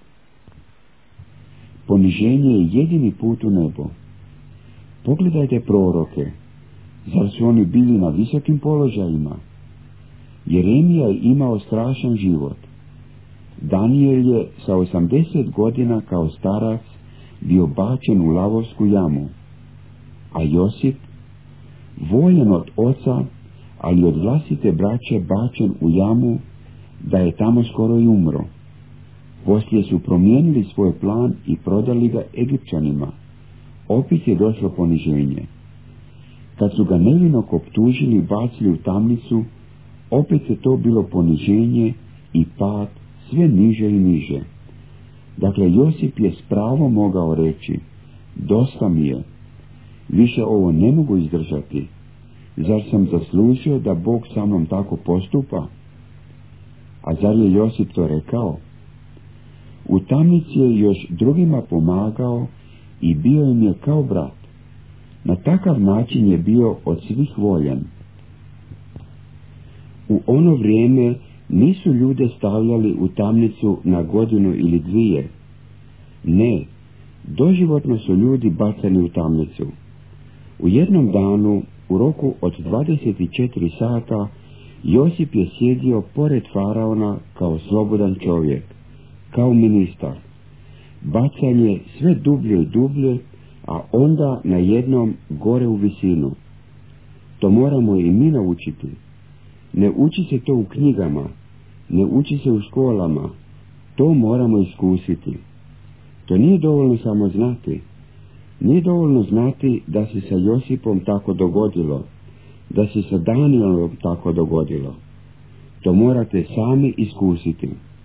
Speaker 1: Poniženje je jedini put u nebo. Pogledajte proroke. Zar su oni bili na visokim položajima? Jeremija je imao strašan život. Danijel je sa osamdeset godina kao starac bio bačen u lavovsku jamu. A Josip, voljen od oca, ali od vlastite braće bačen u jamu, da je tamo skoro i umro. Poslije su promijenili svoj plan i prodali ga Egipćanima. Opet je došlo poniženje. Kad su ga nevinog optužili i bacili u tamnicu, opet je to bilo poniženje i pad sve niže i niže. Dakle, Josip je s pravom mogao reći: dosta mi je, više ovo ne mogu izdržati. Zar sam zaslužio da Bog sa mnom tako postupa? A zar je Josip to rekao? U tamnici je još drugima pomagao i bio im je kao brat. Na takav način je bio od svih voljen. U ono vrijeme nisu ljude stavljali u tamnicu na godinu ili dvije. Ne, doživotno su ljudi bacani u tamnicu. U jednom danu, u roku od dvadeset četiri sata, Josip je sjedio pored faraona kao slobodan čovjek, kao ministar. Bacanje sve dublje i dublje, a onda na jednom gore u visinu. To moramo i mi naučiti. Ne uči se to u knjigama, ne uči se u školama, to moramo iskusiti. To nije dovoljno samo znati. Nije dovoljno znati da se sa Josipom tako dogodilo, da se sa Danielom tako dogodilo. To morate sami iskusiti.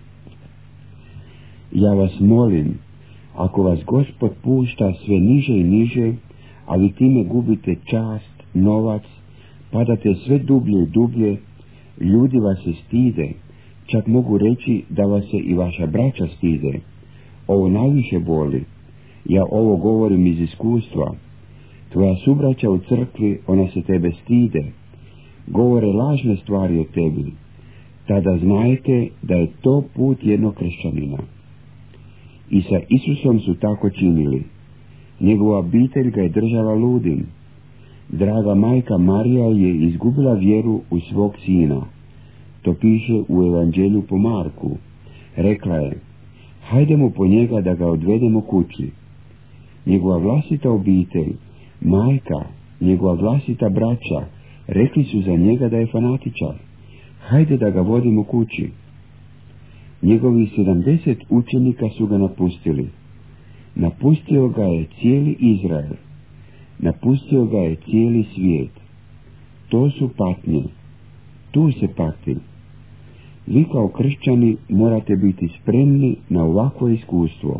Speaker 1: Ja vas molim, ako vas Gospod pušta sve niže i niže, a vi time gubite čast, novac, padate sve dublje i dublje, ljudi vas se stide, čak mogu reći da vas se i vaša braća stide. Ovo najviše boli. Ja ovo govorim iz iskustva. Tvoja subraća u crkvi, ona se tebe stide. Govore lažne stvari o tebi. Tada znajte da je to put jednog kršćanina. I sa Isusom su tako činili. Njegova obitelj ga je držala ludim. Draga majka Marija je izgubila vjeru u svog sina. To piše u Evanđelju po Marku. Rekla je: hajdemo po njega da ga odvedemo kući. Njegova vlastita obitelj, majka, njegova vlastita braća rekli su za njega da je fanatičar. Hajde da ga vodimo kući. Njegovi sedamdeset učenika su ga napustili. Napustio ga je cijeli Izrael. Napustio ga je cijeli svijet. To su patnje. Tu se pati. Vi kao kršćani morate biti spremni na ovakvo iskustvo.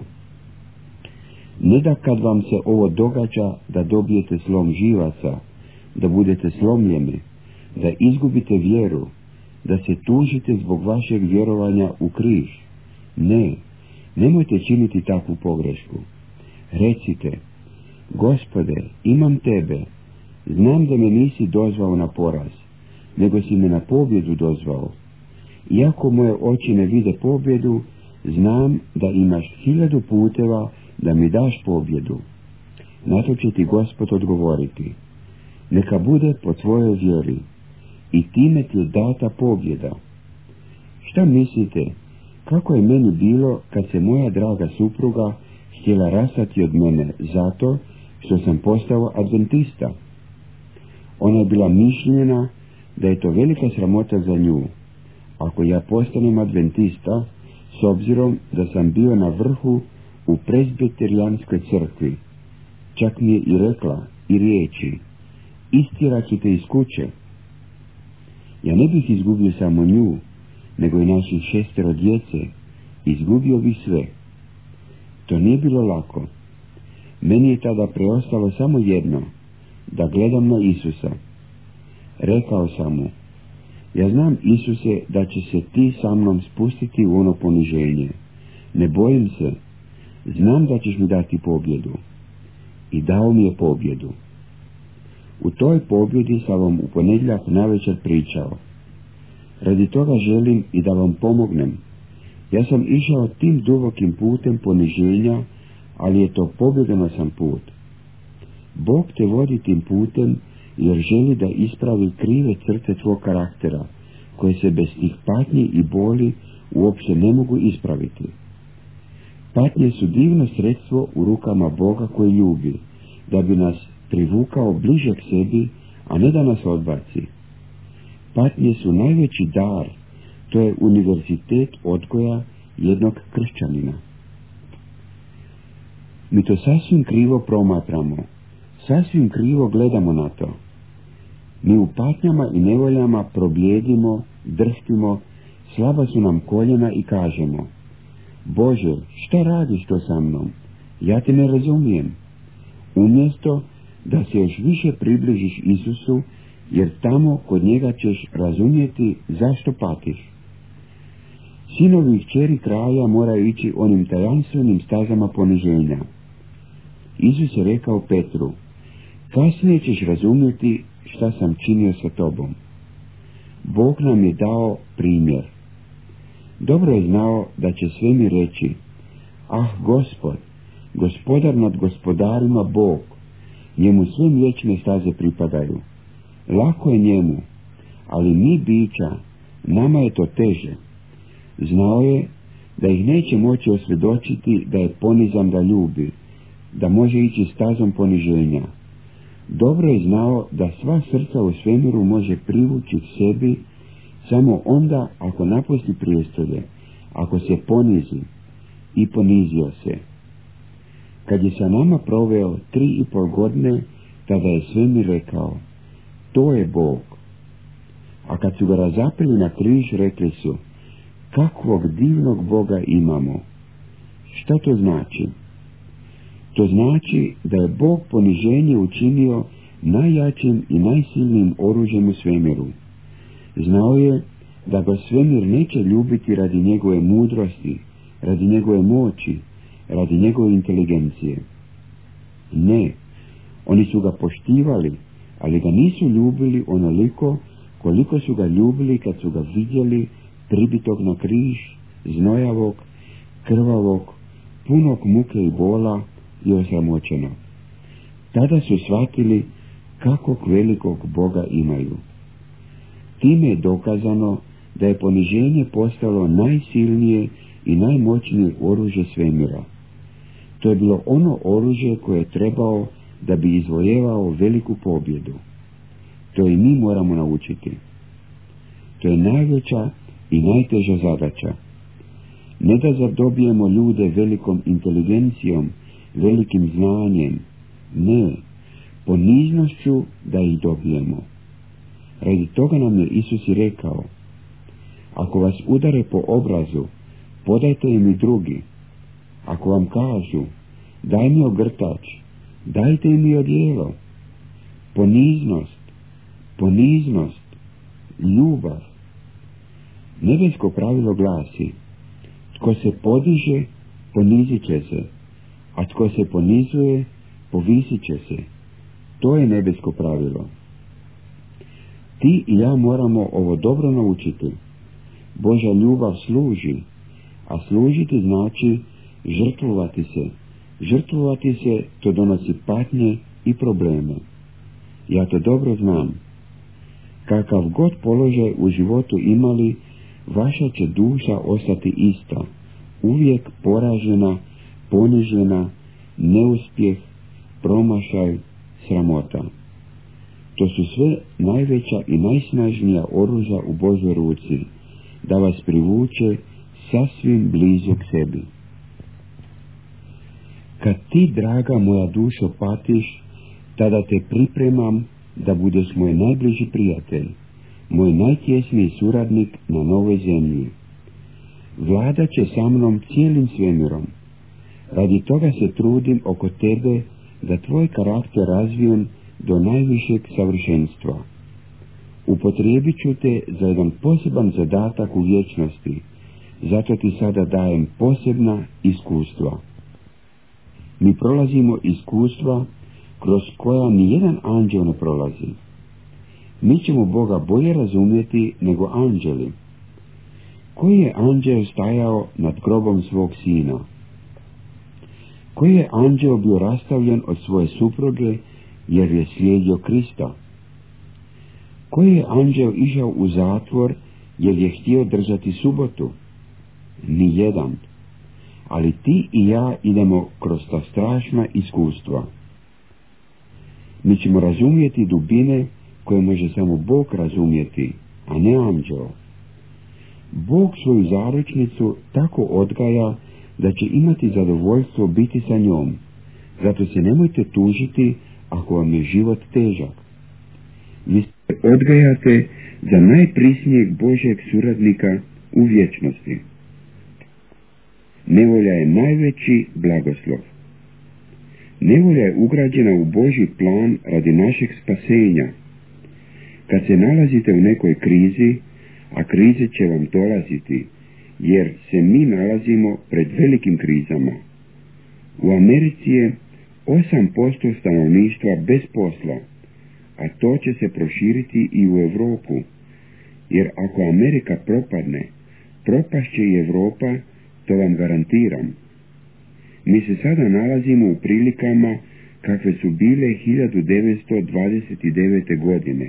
Speaker 1: Ne da kad vam se ovo događa da dobijete slom živaca, da budete slomljeni, da izgubite vjeru, da se tužite zbog vašeg vjerovanja u križ. Ne, nemojte činiti takvu pogrešku. Recite: Gospode, imam tebe, znam da me nisi dozvao na poraz, nego si me na pobjedu dozvao. Iako moje oči ne vide pobjedu, znam da imaš hiljadu puteva da mi daš pobjedu. Na to će ti Gospod odgovoriti: neka bude po tvojoj vjeri, i time ti je data pobjeda. Šta mislite, kako je meni bilo kad se moja draga supruga htjela rastati od mene zato što sam postao adventista? Ona je bila mišljena da je to velika sramota za nju, ako ja postanem adventista, s obzirom da sam bio na vrhu u presbiterijanskoj crkvi. Čak mi je i rekla i riječi: istjerat ću te iz kuće. Ja ne bih izgubio samo nju, nego i naših šestero djece. Izgubio bih sve. To nije bilo lako. Meni je tada preostalo samo jedno, da gledam na Isusa. Rekao sam mu: ja znam, Isuse, da će se ti sa mnom spustiti u ono poniženje. Ne bojim se. Znam da ćeš mi dati pobjedu. I dao mi je pobjedu. U toj pobjedi sam vam u ponedjeljak navečer pričao. Radi toga želim i da vam pomognem. Ja sam išao tim dubokim putem poniženja, ali je to pobjedonosan put. Bog te vodi tim putem jer želi da ispravi krive crte tvog karaktera, koje se bez tih patnji i boli uopće ne mogu ispraviti. Patnje su divno sredstvo u rukama Boga koji ljubi, da bi nas privukao bliže k sebi, a ne da nas odbaci. Patnje su najveći dar, to je univerzitet odgoja jednog kršćanina. Mi to sasvim krivo promatramo, sasvim krivo gledamo na to. Mi u patnjama i nevoljama probljedimo, drhtimo, slaba su nam koljena i kažemo: Bože, šta radiš to sa mnom? Ja te ne razumijem. Umjesto da se još više približiš Isusu, jer tamo kod njega ćeš razumjeti zašto patiš. Sinovi i kćeri kraja moraju ići onim tajanstvenim stazama poniženja. Isus je rekao Petru: kasnije ćeš razumjeti šta sam činio sa tobom. Bog nam je dao primjer. Dobro je znao da će sve mi reći: ah, Gospod, gospodar nad gospodarima Bog, njemu sve mliječne staze pripadaju. Lako je njemu, ali mi bića, nama je to teže. Znao je da ih neće moći osvjedočiti da je ponizan da ljubi, da može ići stazom poniženja. Dobro je znao da sva srca u svemiru može privući k sebi samo onda ako napusti prijestolje, ako se ponizi, i ponizio se. Kad je sa nama proveo tri i pol godine, tada je svemir rekao: to je Bog. A kad su ga razapeli na križ, rekli su: kakvog divnog Boga imamo. Šta to znači? To znači da je Bog poniženje učinio najjačim i najsilnijim oružjem u svemiru. Znao je da ga svemir neće ljubiti radi njegove mudrosti, radi njegove moći, radi njegove inteligencije. Ne, oni su ga poštivali, ali ga nisu ljubili onoliko koliko su ga ljubili kad su ga vidjeli pribitog na križ, znojavog, krvavog, punog muke i bola i osramoćenog. Tada su shvatili kakvog velikog Boga imaju. Time je dokazano da je poniženje postalo najsilnije i najmoćnije oružje svemira. To je bilo ono oružje koje je trebao da bi izvojevao veliku pobjedu. To i mi moramo naučiti. To je najveća i najteža zadaća. Ne da zadobijemo ljude velikom inteligencijom, velikim znanjem, ne, poniznošću da ih dobijemo. Radi toga nam je Isus i rekao: ako vas udare po obrazu, podajte im i drugi. Ako vam kažu: daj mi ogrtač, dajte im i odijelo. Poniznost, poniznost, ljubav. Nebesko pravilo glasi: tko se podiže, ponizit će se, a tko se ponizuje, povisit će se. To je nebesko pravilo. Ti i ja moramo ovo dobro naučiti. Božja ljubav služi, a služiti znači žrtvovati se. Žrtvovati se to donosi patnje i probleme. Ja to dobro znam. Kakav god položaj u životu imali, vaša će duša ostati ista, uvijek poražena, ponižena, neuspjeh, promašaj, sramota. To su sve najveća i najsnažnija oružja u Božoj ruci, da vas privuče sasvim blizu k sebi. Kad ti, draga moja dušo, patiš, tada te pripremam da budeš moj najbliži prijatelj, moj najtjesniji suradnik na novoj zemlji. Vladat će sa mnom cijelim svemirom. Radi toga se trudim oko tebe da tvoj karakter razvijem do najvišeg savršenstva. Upotrijebit ću te za jedan poseban zadatak u vječnosti, zato ti sada dajem posebna iskustva. Mi prolazimo iskustva kroz koja nijedan anđeo ne prolazi. Mi ćemo Boga bolje razumjeti nego anđeli. Koji je anđeo stajao nad grobom svog sina? Koji je anđeo bio rastavljen od svoje supruge jer je slijedio Krista? Koji je anđeo išao u zatvor jer je htio držati subotu? Nijedan. Ali ti i ja idemo kroz ta strašna iskustva. Mi ćemo razumjeti dubine koje može samo Bog razumjeti, a ne anđeo. Bog svoju zaručnicu tako odgaja da će imati zadovoljstvo biti sa njom. Zato se nemojte tužiti ako vam je život težak. Vi se odgajate za najprisnijeg Božjeg suradnika u vječnosti. Nevolja je najveći blagoslov. Nevolja je ugrađena u Božji plan radi našeg spasenja. Kad se nalazite u nekoj krizi, a krize će vam dolaziti, jer se mi nalazimo pred velikim krizama. U Americi je osam posto stanovništva bez posla, a to će se proširiti i u Europu, jer ako Amerika propadne, propašće i Europa, to vam garantiram. Mi se sada nalazimo u prilikama kakve su bile hiljadu devetsto dvadeset devete. godine.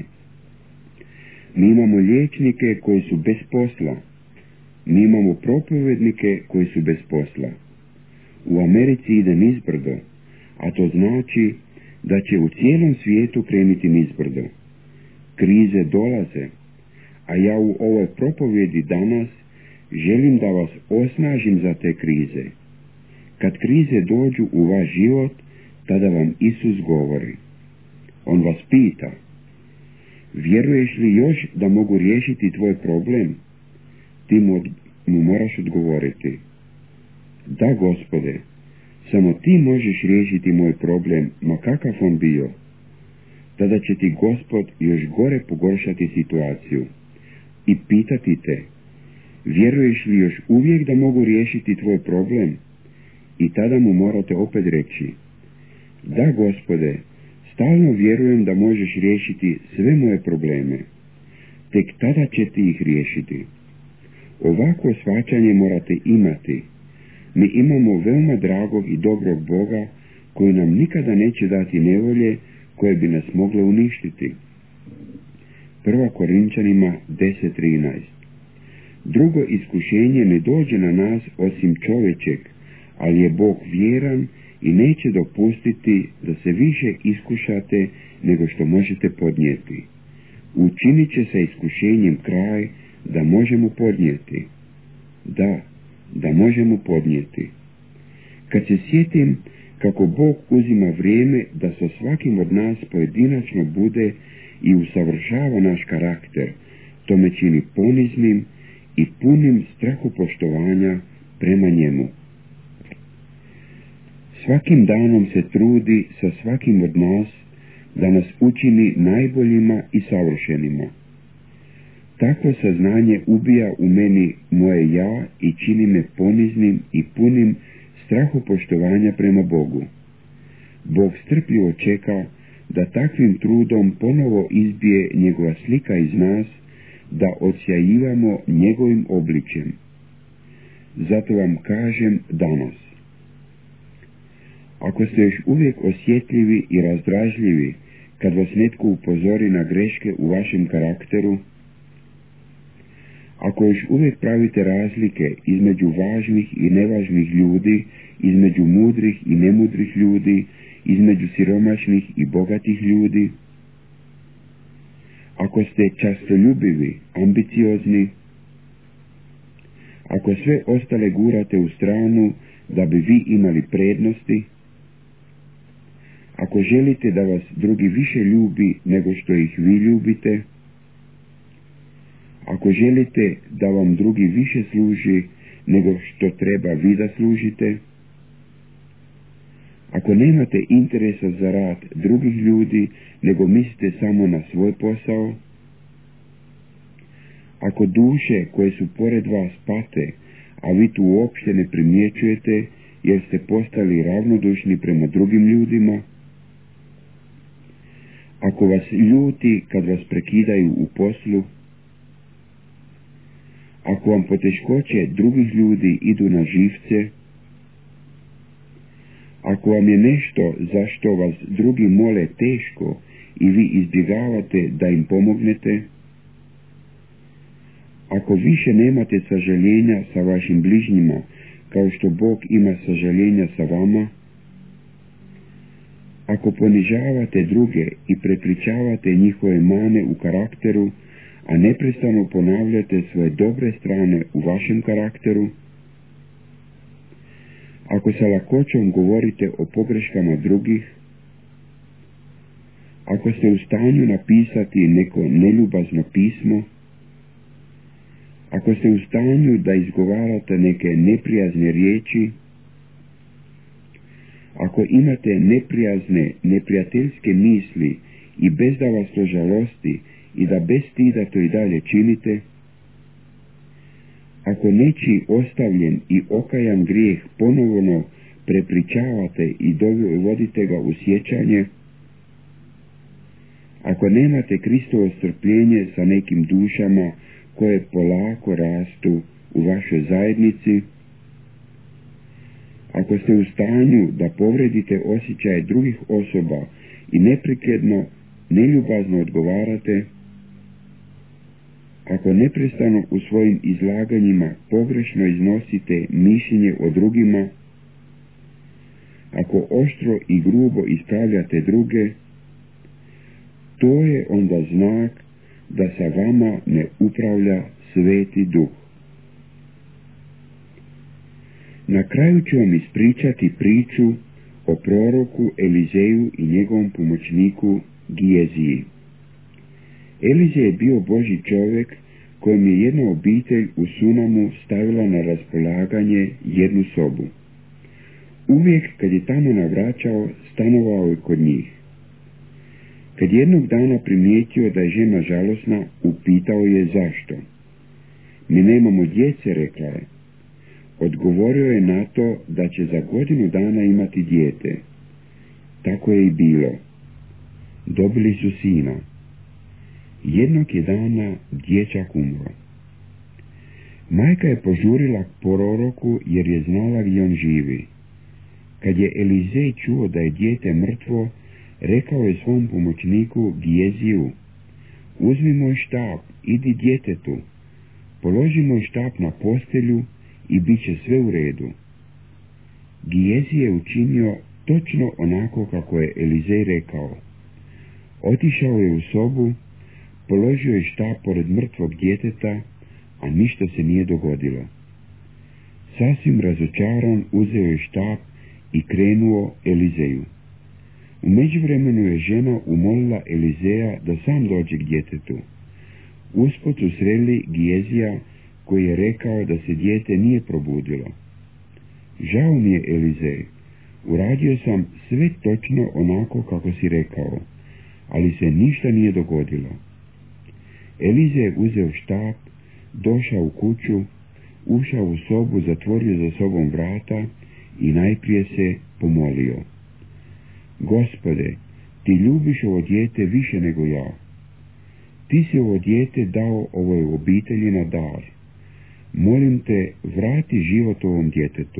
Speaker 1: Mi imamo liječnike koji su bez posla. Mi imamo propovednike koji su bez posla. U Americi ide nizbrdo, a to znači da će u cijelom svijetu krenuti nizbrdo. Krize dolaze, a ja u ovoj propovjedi danas želim da vas osnažim za te krize. Kad krize dođu u vaš život, tada vam Isus govori. On vas pita: vjeruješ li još da mogu riješiti tvoj problem? Ti mu, mu moraš odgovoriti: da, Gospode, samo ti možeš riješiti moj problem, ma kakav on bio. Tada će ti Gospod još gore pogoršati situaciju i pitati te: vjeruješ li još uvijek da mogu riješiti tvoj problem? I tada mu morate opet reći: da, Gospode, stalno vjerujem da možeš riješiti sve moje probleme. Tek tada ćete ih riješiti. Ovako shvaćanje morate imati. Mi imamo veoma dragog i dobrog Boga koji nam nikada neće dati nevolje koje bi nas mogle uništiti. Prva Korinčanima deset trinaest. Drugo iskušenje ne dođe na nas osim čovječeg, ali je Bog vjeran i neće dopustiti da se više iskušate nego što možete podnijeti. Učinit će sa iskušenjem kraj da možemo podnijeti. Da, da možemo podnijeti. Kad se sjetim kako Bog uzima vrijeme da sa svakim od nas pojedinačno bude i usavršava naš karakter, to me čini poniznim i punim strahopoštovanja prema njemu. Svakim danom se trudi sa svakim od nas da nas učini najboljima i savršenima. Takvo saznanje ubija u meni moje ja i čini me poniznim i punim strahopoštovanja prema Bogu. Bog strpljivo čeka da takvim trudom ponovo izbije njegova slika iz nas, da odsjajivamo njegovim obličjem. Zato vam kažem danas. Ako ste još uvijek osjetljivi i razdražljivi kad vas netko upozori na greške u vašem karakteru, ako još uvijek pravite razlike između važnih i nevažnih ljudi, između mudrih i nemudrih ljudi, između siromašnih i bogatih ljudi, ako ste častoljubivi, ambiciozni, ako sve ostale gurate u stranu da bi vi imali prednosti, ako želite da vas drugi više ljubi nego što ih vi ljubite, ako želite da vam drugi više služi nego što treba vi da služite, ako nemate interesa za rad drugih ljudi, nego mislite samo na svoj posao, ako duše koje su pored vas pate, a vi tu uopšte ne primjećujete jer ste postali ravnodušni prema drugim ljudima, ako vas ljuti kad vas prekidaju u poslu, ako vam poteškoće drugih ljudi idu na živce, ako vam je nešto za što vas drugi mole teško i vi izbjegavate da im pomognete, ako više nemate sažaljenja sa vašim bližnjima kao što Bog ima sažaljenja sa vama, ako ponižavate druge i prepričavate njihove mane u karakteru, a neprestano ponavljate svoje dobre strane u vašem karakteru, ako sa lakoćom govorite o pogreškama drugih, ako ste u stanju napisati neko neljubazno pismo, ako ste u stanju da izgovarate neke neprijazne riječi, ako imate neprijazne, neprijateljske misli i bez da vas to žalosti i da bez stida to i dalje činite, ako nečiji ostavljen i okajan grijeh ponovno prepričavate i dovodite ga u sjećanje, ako nemate Kristovo strpljenje sa nekim dušama koje polako rastu u vašoj zajednici, ako ste u stanju da povredite osjećaje drugih osoba i neprekidno, neljubazno odgovarate, ako neprestano u svojim izlaganjima pogrešno iznosite mišljenje o drugima, ako oštro i grubo ispravljate druge, to je onda znak da sa vama ne upravlja Sveti Duh. Na kraju ću vam ispričati priču o proroku Elizeju i njegovom pomoćniku Gijeziji. Elize je bio Božji čovjek kojem je jedna obitelj u Sunamu stavila na raspolaganje jednu sobu. Uvijek kad je tamo navraćao, stanovao je kod njih. Kad jednog dana primijetio da je žena žalosna, upitao je zašto. Mi nemamo djece, rekla je. Odgovorio je na to da će za godinu dana imati dijete. Tako je i bilo. Dobili su sina. Jednog je dana dječak umro. Majka je požurila k proroku jer je znala gdje on živi. Kad je Elizej čuo da je dijete mrtvo, rekao je svom pomoćniku Gijeziju: uzmi moj štap, idi djetetu. Položi moj štap na postelju i bit će sve u redu. Gijezi je učinio točno onako kako je Elizej rekao. Otišao je u sobu, položio je štap pored mrtvog djeteta, a ništa se nije dogodilo. Sasvim razočaran uzeo je štap i krenuo Elizeju. U međuvremenu je žena umolila Elizeja da sam dođe k djetetu. Usput su sreli Gijezija, koji je rekao da se dijete nije probudilo. Žao mi je, Elizej, uradio sam sve točno onako kako si rekao, ali se ništa nije dogodilo. Elizej je uzeo štap, došao u kuću, ušao u sobu, zatvorio za sobom vrata i najprije se pomolio. Gospode, ti ljubiš ovo dijete više nego ja. Ti si ovo dijete dao ovoj obitelji na dar. Molim te, vrati život ovom djetetu.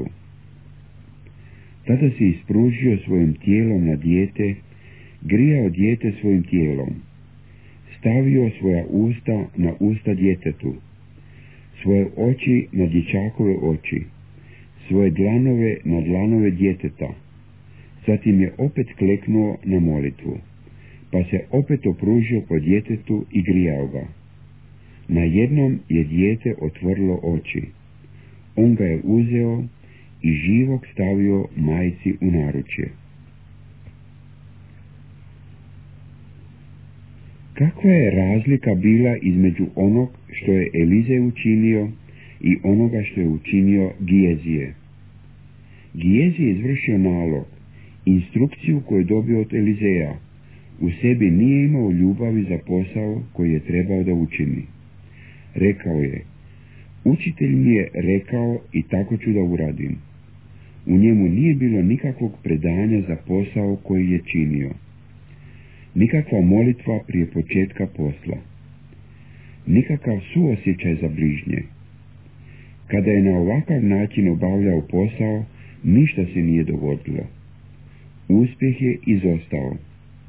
Speaker 1: Tada si ispružio svojim tijelom na dijete, grijao dijete svojim tijelom, stavio svoja usta na usta djetetu, svoje oči na dječakove oči, svoje dlanove na dlanove djeteta. Zatim je opet kleknuo na molitvu, pa se opet opružio po djetetu i grijao ga. Najednom je dijete otvorilo oči. On ga je uzeo i živog stavio majci u naručje. Kakva je razlika bila između onog što je Elizej učinio i onoga što je učinio Gijezije? Gijezije je izvršio nalog, instrukciju koju je dobio od Elizeja. U sebi nije imao ljubavi za posao koji je trebao da učini. Rekao je, učitelj mi je rekao i tako ću da uradim. U njemu nije bilo nikakvog predanja za posao koji je činio. Nikakva molitva prije početka posla. Nikakav suosjećaj za bližnje. Kada je na ovakav način obavljao posao, ništa se nije dogodilo. Uspjeh je izostao.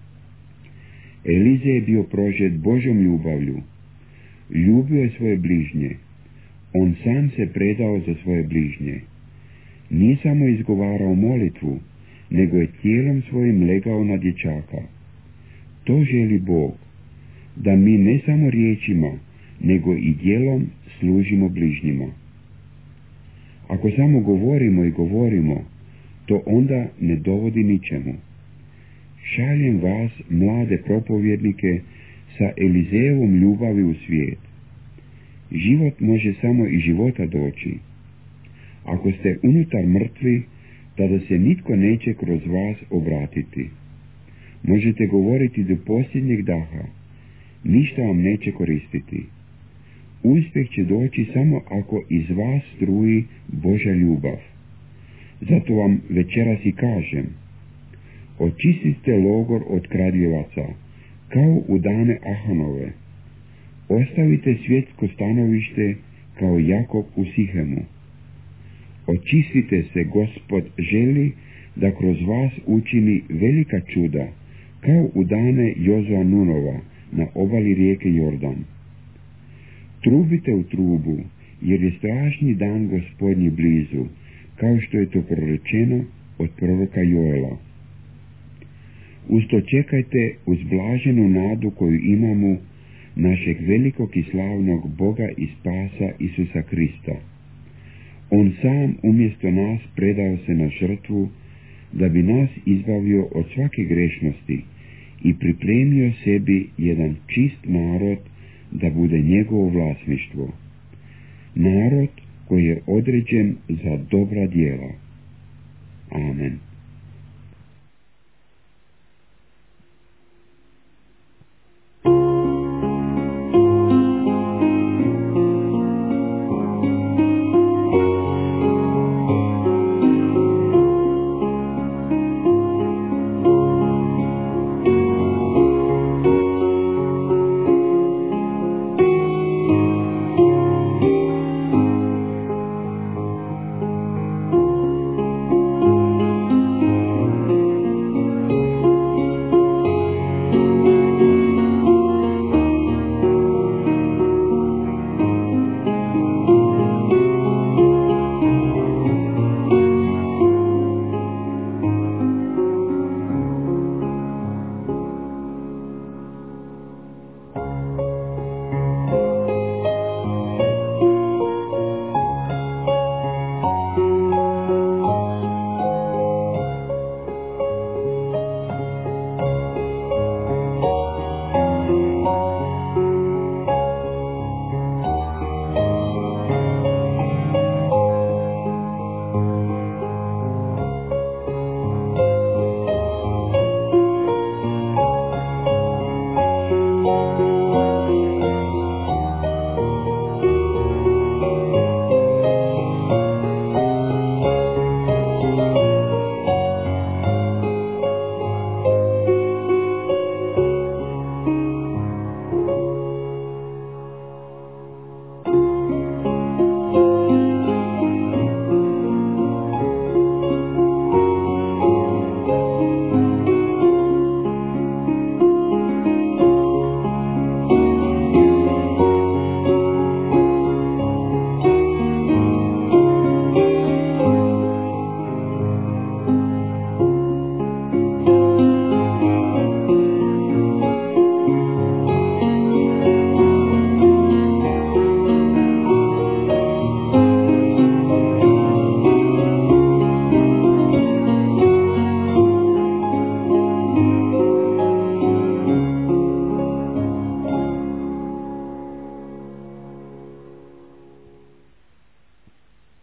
Speaker 1: Elizej je bio prožet Božjom ljubavlju. Ljubio je svoje bližnje. On sam se predao za svoje bližnje. Nije samo izgovarao molitvu, nego je tijelom svojim legao na dječaka. To želi Bog, da mi ne samo riječima, nego i djelom služimo bližnjima. Ako samo govorimo i govorimo, to onda ne dovodi ničemu. Šaljem vas, mlade propovjednike, sa Elizejevom ljubavi u svijet. Život može samo iz života doći. Ako ste unutar mrtvi, tada se nitko neće kroz vas obratiti. Možete govoriti do posljednjeg daha, ništa vam neće koristiti. Uspjeh će doći samo ako iz vas struji Božja ljubav. Zato vam večeras i kažem, očistite logor od kradljivaca, kao u dane Ahanove. Ostavite svjetsko stanovište kao Jakob u Sihemu. Očistite se, Gospod želi da kroz vas učini velika čuda, kao u dane Jozua Nunova na obali rijeke Jordan. Trubite u trubu, jer je strašni dan Gospodnji blizu, kao što je to prorečeno od proroka Joela. Usto čekajte uz blaženu nadu koju imamo našeg velikog i slavnog Boga i spasa Isusa Krista. On sam umjesto nas predao se na žrtvu, da bi nas izbavio od svake grešnosti i pripremio sebi jedan čist narod da bude njegovo vlasništvo. Narod koji je određen za dobra djela. Amen.